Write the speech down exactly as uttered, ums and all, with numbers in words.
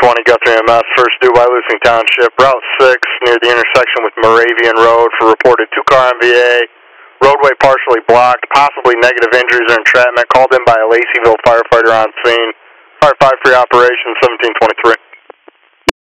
twenty, Guthrie M S, first due by Lusing Township, Route six, near the intersection with Moravian Road for reported two-car M V A, roadway partially blocked, possibly negative injuries or entrapment, called in by a Laceyville firefighter on scene. Fire five, free operation, seventeen twenty-three.